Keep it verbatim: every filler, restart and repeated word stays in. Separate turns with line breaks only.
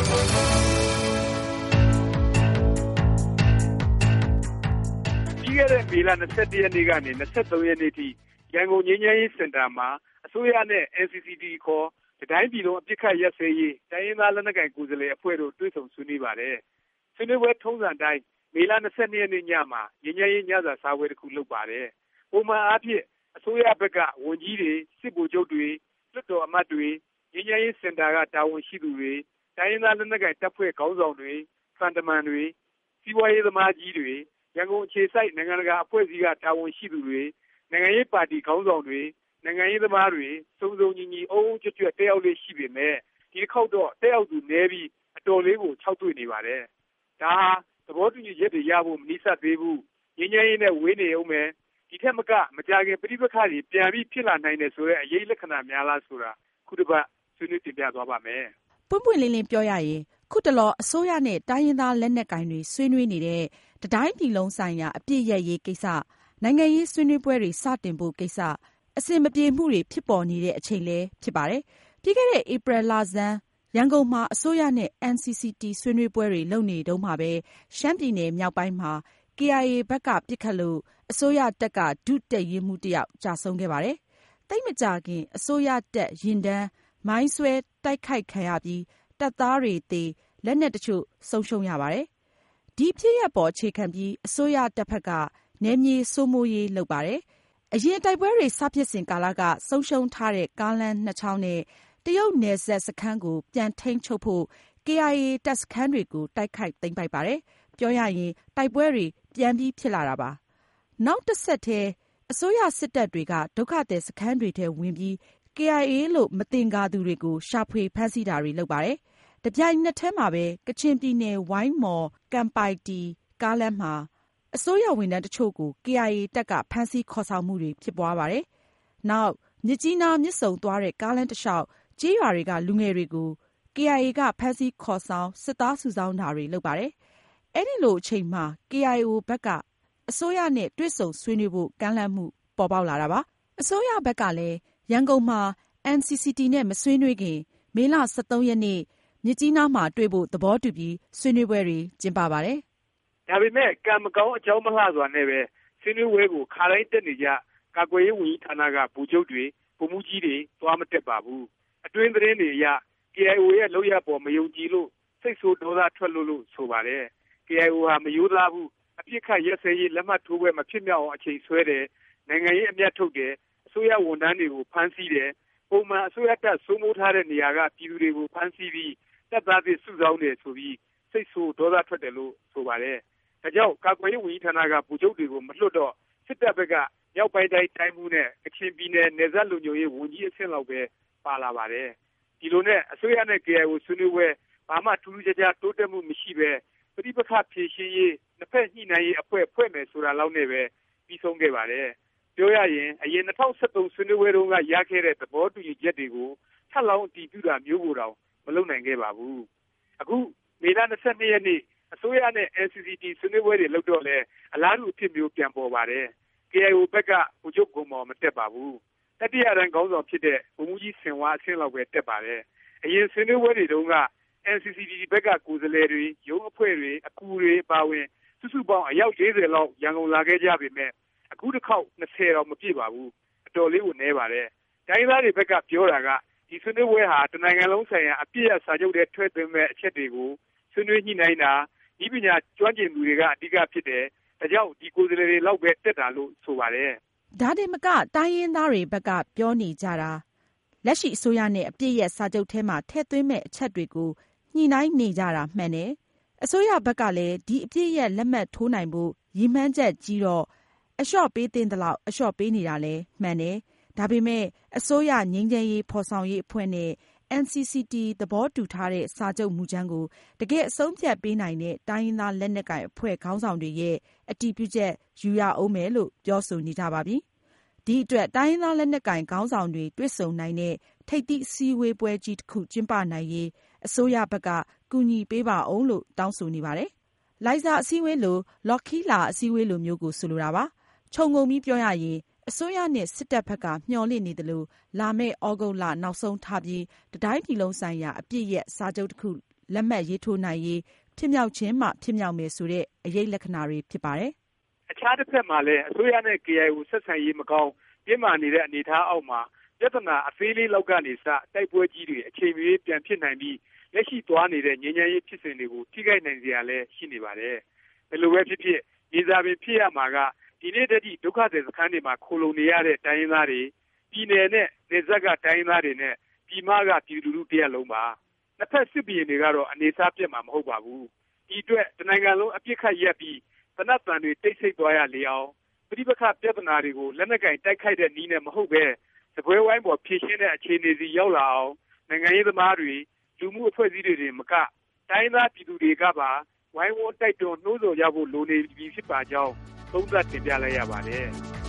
ပြီးခဲ့တဲ့မေလ၂၁ရက်နေ့ကနေ၂၃ရက်နေ့ထိရန်ကုန်ငြိမ်းချမ်းရေးစင်တာမှာအစိုးရနဲ့ N C C T ခေါ်တတိုင်းပြည်လုံးအပစ်အခတ်ရပ်စဲရေးတိုင်းရင်းသားလက်နက်ကိုင်ကိုယ်စားလှယ်အဖွဲ့တို့တွေ့ဆုံဆွေးနွေးပါတယ်။ဆွေးနွေးပွဲထုံးစံတိုင်းမေလ၂၂ရက်နေ့ညမှာငြိမ်းချမ်းရေးညစာစားပွဲတစ်ခုလုပ်ပါတယ်။ပုံမှန်အားဖြင့်အစိုးရဘက်ကဝန်ကြီးတွေစစ်ဗိုလ်ချုပ်တွေလွှတ်တော်အမတ်တွေငြိမ်းချမ်းရေးစင်တာကတာဝန်ရှိသူတွေတိုင်းရင်းသားလက်နက်ကိုင်တပ်ဖွဲ့ခေါင်းဆောင်တွေဖန်တမန်တွေစီးပွားရေးသမားကြီးတွေရန်ကုန်အခြေစိုက်နိုင်ငံတကာအဖွဲ့အစည်းကတာဝန်ရှိသူတွေနိုင်ငံရေးပါတီခေါင်းဆောင်တွေနိုင်ငံရေးသမားတွေစုံစုံညီညီအုံအုံကြွကြွတက်ရောက်လေးရှိပေမဲ့ဒီတစ်ခေါက်တော့တက်ရောက်သူနည်းပြီးအတော်လေးကိုခြောက်သွေ့နေပါတယ်။ဒါဟာသဘောတူညီချက်တွေရဖို့မနှိစက်သေးဘူးငြိမ်းချမ်းရေးနဲ့ဝေးနေအောင်မယ်ဒီထက်မကမကြခင်ပြိပခါတွေပြန်ပြီးဖြစ်လာနိုင်တယ်ဆိုတဲ့အရေးလက္ခဏာများလားဆိုတာခုတစ်ပတ်ဆွေးနွေးတင်ပြသွားပါမယ်
။ပွင့်ပွင့်လင်းလင်းပြောရရင်ခုတလောအစိုးရနဲ့တိုင်းရင်းသားလက်နက်ကိုင်တွေဆွေးနွေးနေတဲ့တတိုင်းပြည်လုံးဆိုင်ရာအပြည့်ရဲ့ရေးကိစ္စနိုင်ငံရေးဆွေးနွေးပွဲတွေစတင်ဖို့ကိစ္စအစင်မပြေမှုတွေဖြစ်ပေါ်နေတဲ့အချိန်လည်းဖြစ်ပါတယ်။ပြီးခဲ့တဲ့ဧပြီလဆန်းရန်ကုန်မှာအစိုးရနဲ့ N C C T ဆွေးနွေးပွဲတွေလုပ်နေတုန်းမှာပဲရှမ်းပြည်နယ်မြောက်ပိုင်းမှာ K I A ဘက်ကပစ်ခတ်လို့အစိုးရတပ်ကဒုတပ်ရင်းမှူးတစ်ယောက်ကျဆုံးခဲ့ပါတယ်။သိပ်မကြာခင်အစိုးရတပ်ရင်တန်းမိုင်းဆွဲတိုက်ခိုက်ခံရပြီးတပ်သားတွေသေလက်နက်တချို့ဆုံးရှုံးရပါတယ်။ဒီဖြစ်ရပ်ပေါ်အခြေခံပြီးအစိုးရတပ်ဖက်ကနယ်မြေစိုးမိုးရေးလုပ်ပါတယ်။အရင်တိုက်ပွဲတွေစဖြစ်စဉ်ကာလကဆုံးရှုံးထားတဲ့ကားလမ်းနှစ်ချောင်းနဲ့တရုတ်နယ်စပ်စခန်းကိုပြန်ထိန်းချုပ်ဖို့ K I A တပ်စခန်းတွေကိုတိုက်ခိုက်သိမ်းပိုက်ပါတယ်။ပြောရရင်တိုက်ပွဲတွေပြန်ပြီးဖြစ်လာတာပါ။နောက်တစ်ဆက်တည်းအစိုးရစစ်တပ်တွေကဒုက္ခသည်စခန်းတွေထဲဝင်ပြီး K I A လို့မသင်္ကာသူတွေကိုရှာဖွေဖမ်းဆီးတာတွေလုပ်ပါတယ်။တပြိုင်နက်တည်းမှာပဲကချင်ပြည်နယ်ဝိုင်းမော်ကမ်ပိုင်တီကားလမ်းမှာအစိုးရဝန်ထမ်းတချို့ကို K I A တပ်ကဖမ်းဆီးခေါ်ဆောင်မှုတွေဖြစ်ပွားပါတယ်။နောက်မြစ်ကြီးနားမြစ်ဆုံသွားတဲ့ကားလမ်းတစ်လျှောက်ကျေးရွာတွေကလူငယ်တွေကို K I A ကဖမ်းဆီးခေါ်ဆောင်စစ်သားစုဆောင်းတာတွေလုပ်ပါတယ်။အဲဒီလိုအချိန်မှာ K I O ဘက်ကအစိုးရနဲ့တွေ့ဆုံဆွေးနွေးဖို့ကမ်းလှမ်းမှုပေါ်ပေါက်လာတာပါ။အစိုးရဘက်ကလည်းရန်ကုန်မှာ N C C T နဲ့မဆွေးနွေးခင်မေလ၁၃ရက်နေ့မြစ်ကြီးနားမှာတွေ့ဖို့သဘောတူပြီးဆွေးနွေးပွဲတွေကျင်းပပါတယ်
။ဒါပေမဲ့ကံမကောင်းအကြောင်းမလှစွာနဲ့ပဲဆွေးနွေးပွဲကိုခါတိုင်းတက်နေကြကာကွယ်ရေးဝန်ကြီးဌာနကဗိုလ်ချုပ်တွေဗိုလ်မှူးကြီးတွေသွားမတက်ပါဘူး။အတွင်းသတင်းတွေအရ K I O ရဲ့လုပ်ရပေါ်မယုံကြည်လို့စိတ်ဆိုးဒေါသထွက်လို့လို့ဆိုပါတယ်။ K I O ဟာမယိုးသားဘူးအပြစ်ခတ်ရက်စဲရေးလက်မှတ်ထိုးပွဲမဖြစ်မြောက်အောင်အချိန်ဆွဲတယ်နိုင်ငံရေးအမျက်ထုတ်တယ်အစိုးရဝန်ထမ်းတွေကိုဖမ်းဆီးတယ်ပုံမှန်အစိုးရတပ်စိုးမိုးထားတဲ့နေရာကပြည်သူတွေကိုဖမ်းဆီးပြီးတပ်သားတွေစုဆောင်းတယ်ဆိုပြီးစိတ်ဆိုးဒေါသထွက်တယ်လို့ဆိုပါတယ်။ဒါကြောင့်ကာကွယ်ရေးဝန်ကြီးဌာနကဗိုလ်ချုပ်တွေကိုမလွတ်တော့စစ်တပ်ဘက်ကမြောက်ပိုင်းတိုင်းတိုင်းမှုနဲ့ကချင်ပြည်နယ်နယ်စပ်လူမျိုးရေးဝန်ကြီးအဆင့်လောက်ပဲပါလာပါတယ်။ဒီလိုနဲ့အစိုးရနဲ့ K I O ဆွေးနွေးပွဲဘာမှထူးထူးခြားခြားတိုးတက်မှုမရှိပဲပဋိပက္ခဖြေရှင်းရေးနှစ်ဖက်ညှိနှိုင်းရေးအဖွဲ့ဖွဲ့မယ်ဆိုတာလောက်နဲ့ပဲပြီးဆုံးခဲ့ပါတယ်။ပြောရရင်အရင်၂၀၁၃ဆွေးနွေးပွဲတုန်းကရခဲ့တဲ့သဘောတူညီချက်တွေကိုထပ်လောင်းအတည်ပြုတာမျိုးကိုတော့မလုပ်နိုင်ခဲ့ပါဘူး။အခုမေလ၂၂ရက်နေ့အစိုးရနဲ့ N C C T ဆွေးနွေးပွဲတွေလုပ်တော့လဲအလားတူအဖြစ်မျိုးပြန်ပေါ်ပါတယ်။ K I O ဘက်ကဗိုလ်ချုပ်ကွန်မော်မတက်ပါဘူး။တတိယတန်းခေါင်းဆောင်ဖြစ်တဲ့ဗိုလ်မှူးကြီးစင်ဝါအဆင့်လောက်ပဲတက်ပါတယ်။အရင်ဆွေးနွေးပွဲတွေတုန်းက N C C T ဘက်ကကိုယ်စားလှယ်တွေရုံးအဖွဲ့တွေအကူတွေပါဝင်စုစုပေါင်းအယောက်၄၀လောက်ရန်ကုန်လာခဲ့ကြပေမဲ့အခုတစ်ခေါက်၂၀တော့မပြည့်ပါဘူးအတော်လေးကိုနည်းပါတယ်တိုင်းသားတွေဘက်ကပြောတာကဒီဆွေးနွေးပွဲဟာတနိုင်ငံလုံးဆိုင်ရာအပြည့်အစာချုပ်တဲ့ထွေးသွင်းမဲ့အချက်တွေကိုဆွေးနွေးညှိနှိုင်းတာဤပညာကျွမ်းကျင်သူတွေကအဓိကဖြစ်တယ်ဒါကြောင့်ဒီကိုယ်စားလှယ်တွေလောက်ပဲတက်တာလို့ဆိုပါတယ်
ဒါတင်မကတိုင်းရင်းသားတွေဘက်ကပြောနေကြတာလက်ရှိအစိုးရနဲ့အပြည့်ရဲ့စာချုပ်ထဲမှာထည့်သွင်းမဲ့အချက်တွေကိုညှိနှိုင်းနေကြတာမှန်တယ်အစိုးရဘက်ကလည်းဒီအပြည့်ရဲ့လက်မှတ်ထိုးနိုင်ဖို့ရည်မှန်းချက်ကြီးတော့အလျှော့ပေးတင်သလောက်အလျှော့ပေးနေတာလည်းမှန်တယ်ဒါပေမဲ့အစိုးရငြိမ်းချမ်းရေးဖော်ဆောင်ရေးအဖွဲ့နဲ့ N C C T သဘောတူထားတဲ့စာချုပ်မူကြမ်းကိုတကယ်အဆုံးဖြတ်ပေးနိုင်တဲ့တိုင်းရင်းသားလက်နက်ကိုင်အဖွဲ့ခေါင်းဆောင်တွေရဲ့အတည်ပြုချက်ယူရအောင်မယ်လို့ပြောဆိုနေကြပါပြီ။ဒီအတွက်တိုင်းရင်းသားလက်နက်ကိုင်ခေါင်းဆောင်တွေတွေ့ဆုံနိုင်တဲ့ထိပ်သီးအစည်းအဝေးပွဲကြီးတစ်ခုကျင်းပနိုင်ရေးအစိုးရဘက်ကကူညီပေးပါအောင်လို့တောင်းဆိုနေပါတယ်။လိုင်ဇာအစည်းအဝေးလိုလော်ခီလာအစည်းအဝေးလိုမျိုးကိုဆိုလိုတာပါ။ခြုံငုံပြီးပြောရရင်အစိုးရနဲ့စစ်တပ်ဘက်ကမျှော်လင့်နေတယ်လို့လာမယ့်ဩဂုတ်လနောက်ဆုံးထားပြီးတတိုင်းပြည်လုံးဆိုင်ရာအပြည့်ရဲ့စာချုပ်တစ်ခုလက်မှတ်ရေးထိုးနိုင်ရေးဖြစ်မြောက်ခြင်းမှဖြစ်မြောက်မယ်ဆိုတဲ့အရိပ်လက္ခဏာတွေဖြစ်ပါတယ်
။အခြားတစ်ဖက်မှာလည်းအစိုးရနဲ့ ကေအိုင်အို ဆက်ဆံရေးမကောင်းပြင်းမာနေတဲ့အနေအထားအောက်မှာပြဿနာအသေးလေးလောက်ကနေစတိုက်ပွဲကြီးတွေအချိန်မရွေးပြန်ဖြစ်နိုင်ပြီးလက်ရှိသွားနေတဲ့ငြိမ်းချမ်းရေးဖြစ်စဉ်တွေကိုထိခိုက်နိုင်စရာလည်းရှိနေပါတယ်။ဘယ်လိုပဲဖြစ်ဖြစ်မြေစာပင်ဖြစ်ရမှာကဒီနေ့တည်းဒုက္ခသည်စခန်းတွေမှာခိုလုံနေရတဲ့တိုင်းရင်းသားတွေပြည်နယ်နဲ့နေဆက်ကတိုင်းရင်းသားတွေနဲ့ပြည်မကပြည်သူလူထုတရက်လုံးပါနှစ်ဖက်စစ်ဘီရင်တွေကတော့အနေစားပြတ်မှာမဟုတ်ပါဘူးဒီအတွက်တနိုင်ငံလုံးအပြစ်ခတ်ရက်ပြီးသနတ်တန်တွေတိတ်ဆိတ်သွားရလေအောင်ပြိပခပြဿနာတွေကိုလက်နက်ကင်တိုက်ခိုက်တဲ့နည်းနဲ့မဟုတ်ပဲစပွဲဝိုင်းပေါ်ဖြည့်ရှင်းတဲ့အခြေအနေစီရောက်လာအောင်နိုင်ငံရေးသမားတွေလူမှုအဖွဲ့အစည်းတွေမကတိုင်းသားပြည်သူတွေကပါဝိုင်းဝန်းတိုက်တွန်းနှိုးဆော်ကြဖို့လိုနေပြီဖြစ်ပါကြောင်းသုံးသပ်တင်ပြလိုက်ရပါတယ်